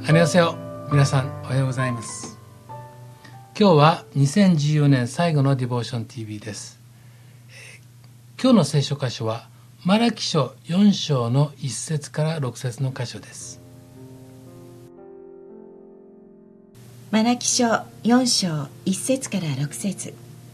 こんにちは。皆さんおはようございます。今日は2014年最後のディボーション TV です。今日の聖書箇所はマラキ書4章の1節から6節の箇所です。 マラキ書4章1節から6節。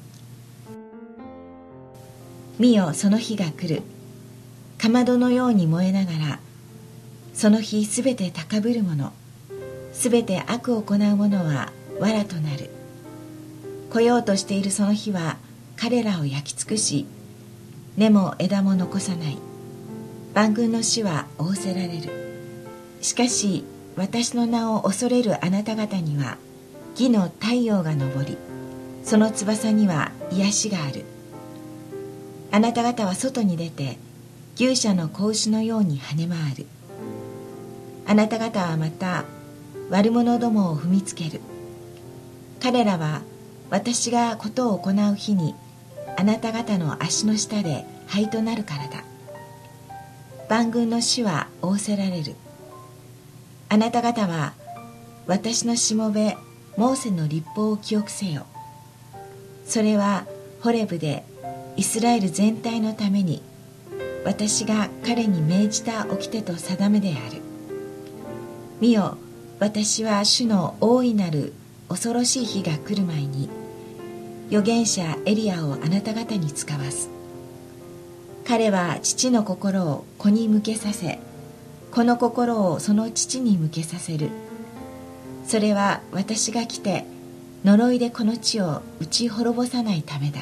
見よ、その日が来る。かまどのように燃えながら、その日すべて高ぶる者、すべて悪を行う者は藁となる。来ようとしているその日は彼らを焼き尽くし、根も枝も残さない。万軍の死は仰せられる。しかし私の名を恐れるあなた方には義の太陽が昇り、その翼には癒しがある。あなた方は外に出て牛舎の子牛のように跳ね回る。あなた方はまた悪者どもを踏みつける。彼らは私がことを行う日にあなた方の足の下で灰となるからだ。万軍の死は仰せられる。あなた方は私のしもべモーセの律法を記憶せよ。それはホレブでイスラエル全体のために私が彼に命じた掟と定めである。見よ、私は主の大いなる恐ろしい日が来る前に預言者エリアをあなた方に使わす。彼は父の心を子に向けさせ、子の心をその父に向けさせる。それは私が来て呪いでこの地を打ち滅ぼさないためだ。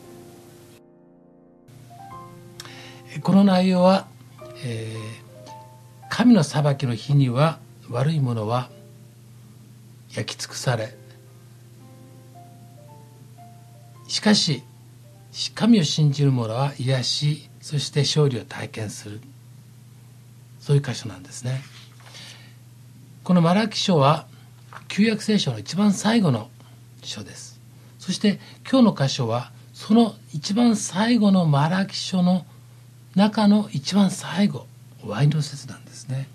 この内容は、神の裁きの日には悪いものは焼き尽くされ、しかし神を信じる者は癒し、そして勝利を体験する、そういう箇所なんですね。このマラキ書は旧約聖書の一番最後の書です。そして今日の箇所はその一番最後のマラキ書の中の一番最後、終わりの節なんですね。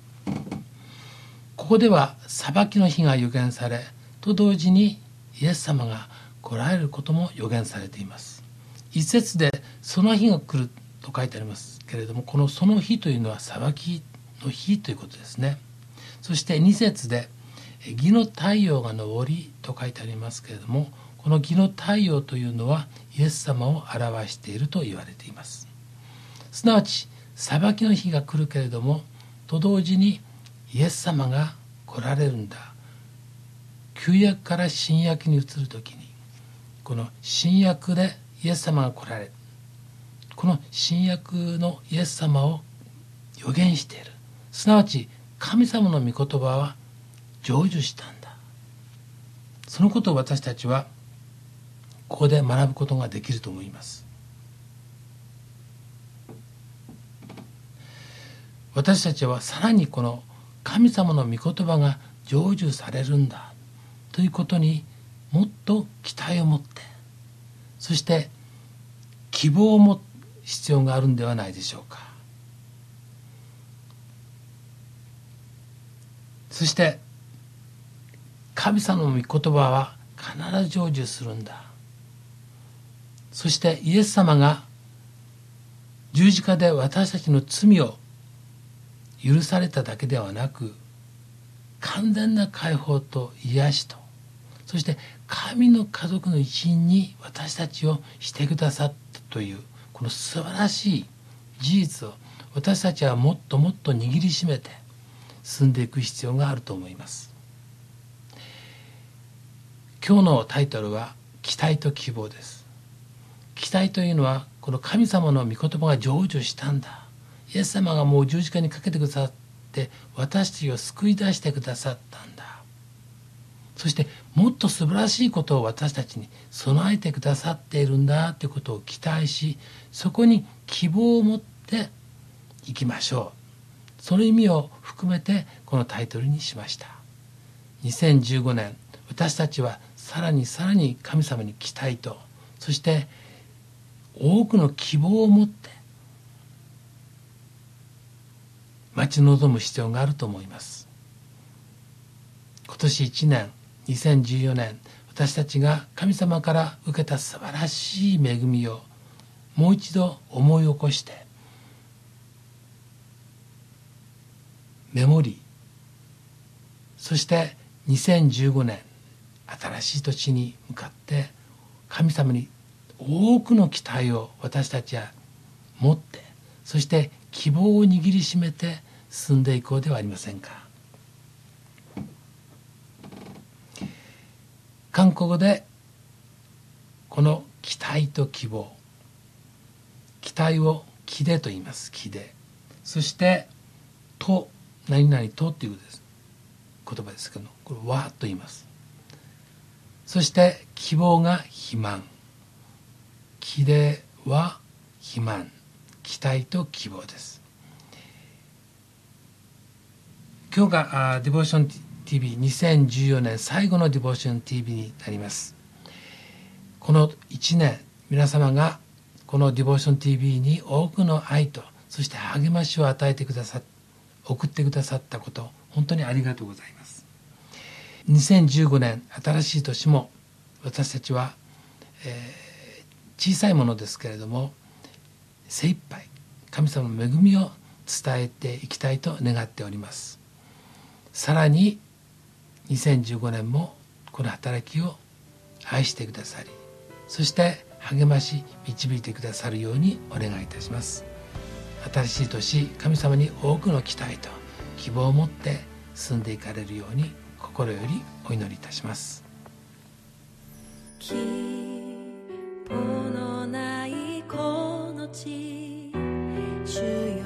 ここでは裁きの日が予言されと同時にイエス様が来られることも予言されています。一節でその日が来ると書いてありますけれども、このその日というのは裁きの日ということですね。そして二節で義の太陽が昇りと書いてありますけれども、この義の太陽というのはイエス様を表していると言われています。すなわち裁きの日が来るけれどもと同時にイエス様が来られるんだ。旧約から新約に移るときに、この新約でイエス様が来られる、この新約のイエス様を予言している。すなわち神様の御言葉は成就したんだ。そのことを私たちはここで学ぶことができると思います。私たちはさらにこの神様の御言葉が成就されるんだということにもっと期待を持って、そして希望を持つ必要があるんではないでしょうか。そして神様の御言葉は必ず成就するんだ。そしてイエス様が十字架で私たちの罪を許されただけではなく、完全な解放と癒しと、そして神の家族の一員に私たちをしてくださったというこの素晴らしい事実を私たちはもっともっと握りしめて進んでいく必要があると思います。今日のタイトルは期待と希望です。期待というのはこの神様の御言葉が成就したんだ。イエス様がもう十字架にかけてくださって私たちを救い出してくださったんだ。そしてもっと素晴らしいことを私たちに備えてくださっているんだということを期待し、そこに希望を持っていきましょう。その意味を含めてこのタイトルにしました。2015年、私たちはさらにさらに神様に期待と、そして多くの希望を持って待ち望む必要があると思います。 今年1年2014年、私たちが神様から受けた素晴らしい恵みをもう一度思い起こして、メモリー、そして2015年新しい年に向かって神様に多くの期待を私たちは持って、そして希望を握りしめて進んでいこうではありませんか。韓国語でこの期待と希望、期待を希でと言います。希で、そしてと何々とっていう言葉ですけど、これはと言います。そして希望が肥満、希では肥満、期待と希望です。今日がディボーション TV2014 年最後のディボーション TV になります。この1年、皆様がこのディボーション TV に多くの愛と、そして励ましを与えてくださって、送ってくださったこと、本当にありがとうございます。2015年新しい年も私たちは、小さいものですけれども精一杯神様の恵みを伝えていきたいと願っております。さらに2015年もこの働きを愛してくださり、そして励まし導いてくださるようにお願いいたします。新しい年、神様に多くの期待と希望を持って進んでいかれるように心よりお祈りいたします。 希望のないこの地、主よ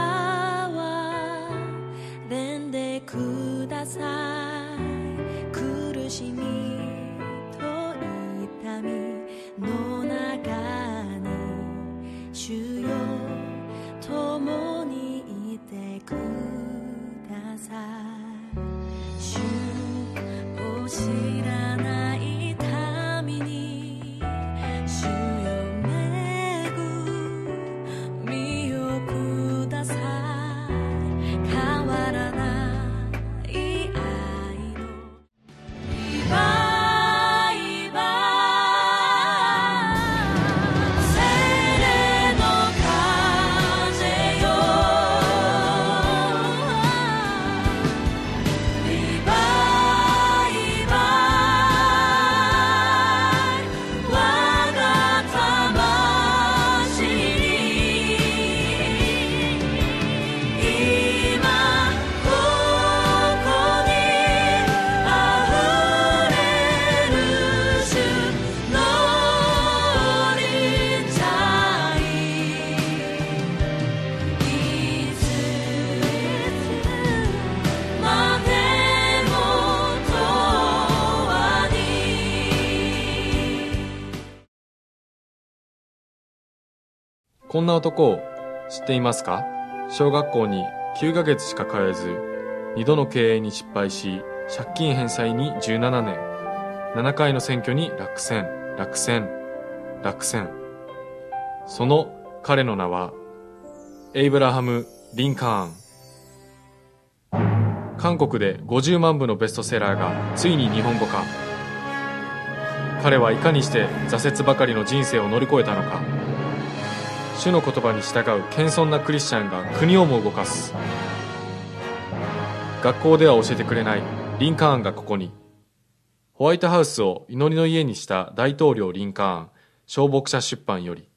憐れんでください。苦しみと痛みの中に主よ共にいてください。主を知らない民に主よ恵みをください。変わらない愛のリバイバル、聖霊の風よ、リバイバル、我が魂に今ここにあふれる主の臨在、いつまでも永遠に。 こんな男を知っていますか？小学校に9ヶ月しか通えず、2度の経営に失敗し、借金返済に17年、7回の選挙に落選。その彼の名は、エイブラハム・リンカーン。韓国で50万部のベストセラーがついに日本語化。彼はいかにして挫折ばかりの人生を乗り越えたのか。主の言葉に従う謙遜なクリスチャンが国をも動かす。学校では教えてくれないリンカーンがここに。ホワイトハウスを祈りの家にした大統領リンカーン、小牧者出版より。